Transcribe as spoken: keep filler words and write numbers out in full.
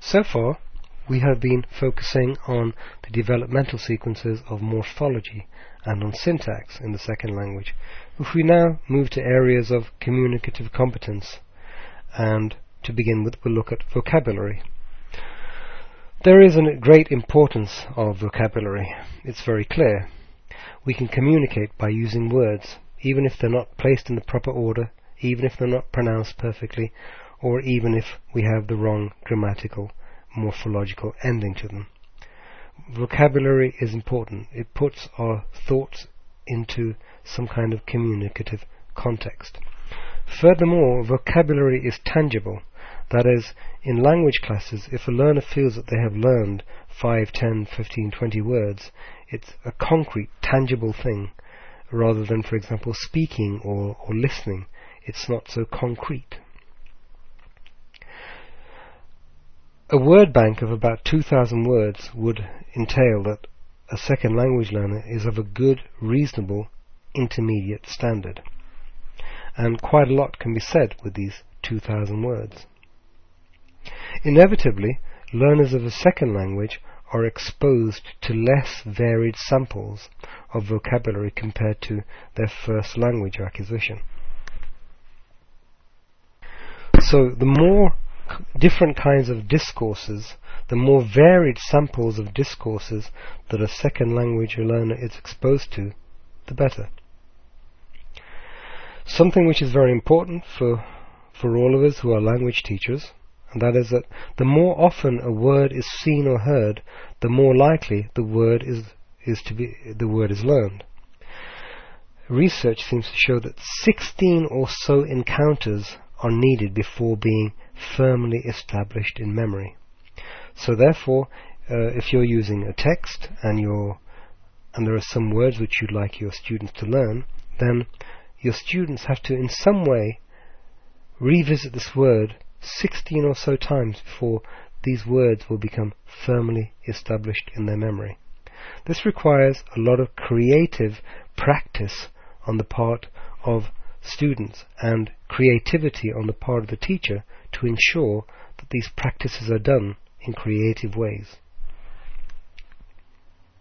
So far, we have been focusing on the developmental sequences of morphology and on syntax in the second language. If we now move to areas of communicative competence, and to begin with, we'll look at vocabulary. There is a great importance of vocabulary. It's very clear. We can communicate by using words, even if they're not placed in the proper order, even if they're not pronounced perfectly, or even if we have the wrong grammatical, morphological ending to them. Vocabulary is important. It puts our thoughts into some kind of communicative context. Furthermore, vocabulary is tangible. That is, in language classes, if a learner feels that they have learned five, ten, fifteen, twenty words, it's a concrete, tangible thing, rather than, for example, speaking or, or listening. It's not so concrete. A word bank of about two thousand words would entail that a second language learner is of a good, reasonable, intermediate standard. And quite a lot can be said with these two thousand words. Inevitably, learners of a second language are exposed to less varied samples of vocabulary compared to their first language acquisition. So the more different kinds of discourses, the more varied samples of discourses that a second language learner is exposed to, the better. Something which is very important for, for all of us who are language teachers, and that is that the more often a word is seen or heard, the more likely the word is, is to be, the word is learned. Research seems to show that sixteen or so encounters are needed before being firmly established in memory. So therefore, uh, if you're using a text and you're and there are some words which you'd like your students to learn, then your students have to in some way revisit this word sixteen or so times before these words will become firmly established in their memory. This requires a lot of creative practice on the part of students and creativity on the part of the teacher to ensure that these practices are done in creative ways.